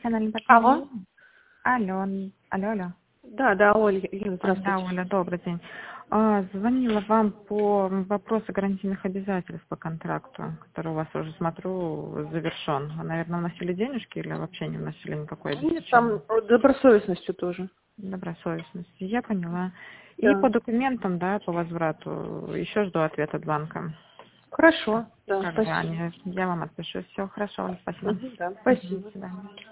профессиональный Алло. партнер. Алло, алло. Да, Ольга, Елена, Да, здравствуйте. Оля, добрый день. Звонила вам по вопросу гарантийных обязательств по контракту, который у вас уже, смотрю, завершен. Вы, наверное, вносили денежки или вообще не вносили никакое Нет, там обеспечение? добросовестностью тоже. Добросовестности, я поняла. И Да. по документам, да, по возврату, еще жду ответа от банка. Хорошо, да, Когда спасибо. они, я вам отпишу. Все хорошо, Оля, спасибо. Да, Мгм, спасибо. до свидания.